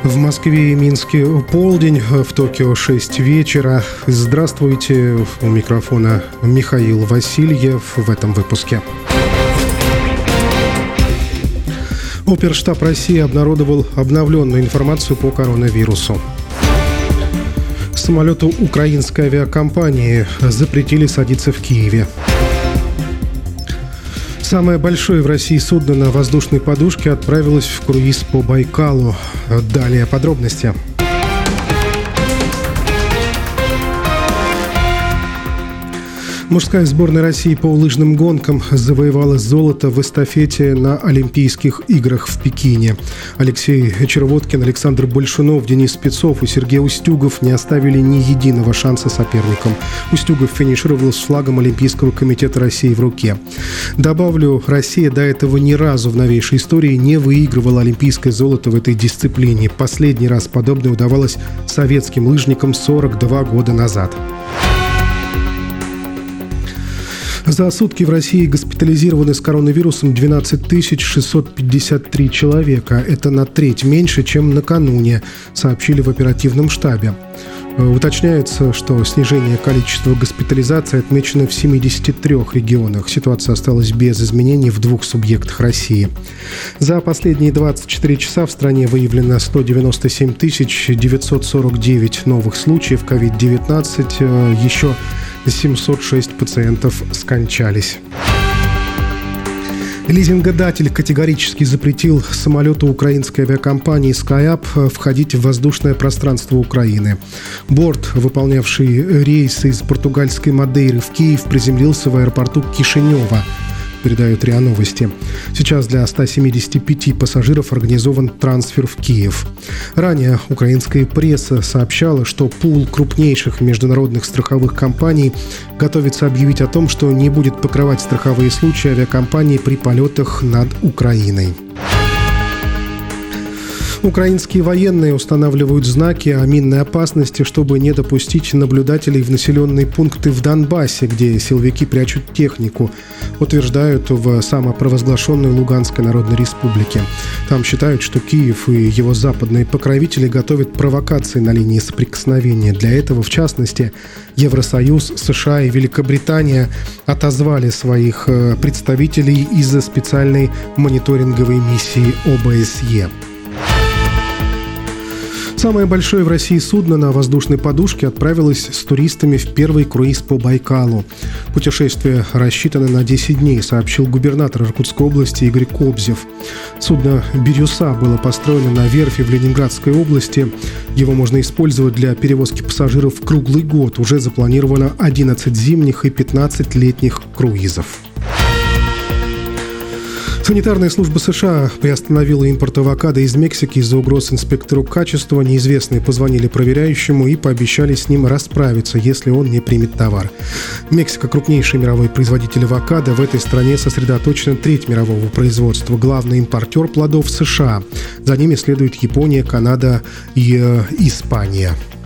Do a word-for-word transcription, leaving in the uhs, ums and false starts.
В Москве и Минске полдень, в Токио шесть вечера. Здравствуйте, у микрофона Михаил Васильев в этом выпуске. Оперштаб России обнародовал обновленную информацию по коронавирусу. Самолету украинской авиакомпании запретили садиться в Киеве. Самое большое в России судно на воздушной подушке отправилось в круиз по Байкалу. Далее подробности. Мужская сборная России по лыжным гонкам завоевала золото в эстафете на Олимпийских играх в Пекине. Алексей Червоткин, Александр Большунов, Денис Спецов и Сергей Устюгов не оставили ни единого шанса соперникам. Устюгов финишировал с флагом Олимпийского комитета России в руке. Добавлю, Россия до этого ни разу в новейшей истории не выигрывала олимпийское золото в этой дисциплине. Последний раз подобное удавалось советским лыжникам сорок два года назад. За сутки в России госпитализированы с коронавирусом двенадцать тысяч шестьсот пятьдесят три человека. Это на треть меньше, чем накануне, сообщили в оперативном штабе. Уточняется, что снижение количества госпитализаций отмечено в семидесяти трёх регионах. Ситуация осталась без изменений в двух субъектах России. За последние двадцать четыре часа в стране выявлено сто девяносто семь тысяч девятьсот сорок девять новых случаев ковид девятнадцать. Еще семьсот шесть пациентов скончались. Лизингодатель категорически запретил самолету украинской авиакомпании SkyUp входить в воздушное пространство Украины. Борт, выполнявший рейсы из португальской Мадейры в Киев, приземлился в аэропорту Кишинева, передают РИА Новости. Сейчас для ста семидесяти пяти пассажиров организован трансфер в Киев. Ранее украинская пресса сообщала, что пул крупнейших международных страховых компаний готовится объявить о том, что не будет покрывать страховые случаи авиакомпаний при полетах над Украиной. Украинские военные устанавливают знаки о минной опасности, чтобы не допустить наблюдателей в населенные пункты в Донбассе, где силовики прячут технику, утверждают в самопровозглашенной Луганской Народной Республике. Там считают, что Киев и его западные покровители готовят провокации на линии соприкосновения. Для этого, в частности, Евросоюз, США и Великобритания отозвали своих представителей из-за специальной мониторинговой миссии ОБСЕ. Самое большое в России судно на воздушной подушке отправилось с туристами в первый круиз по Байкалу. Путешествие рассчитано на десять дней, сообщил губернатор Иркутской области Игорь Кобзев. Судно «Бирюса» было построено на верфи в Ленинградской области. Его можно использовать для перевозки пассажиров круглый год. Уже запланировано одиннадцать зимних и пятнадцать летних круизов. Санитарная служба США приостановила импорт авокадо из Мексики из-за угроз инспектору качества. Неизвестные позвонили проверяющему и пообещали с ним расправиться, если он не примет товар. Мексика – крупнейший мировой производитель авокадо. В этой стране сосредоточена треть мирового производства. Главный импортер плодов – США. За ними следуют Япония, Канада и э, Испания.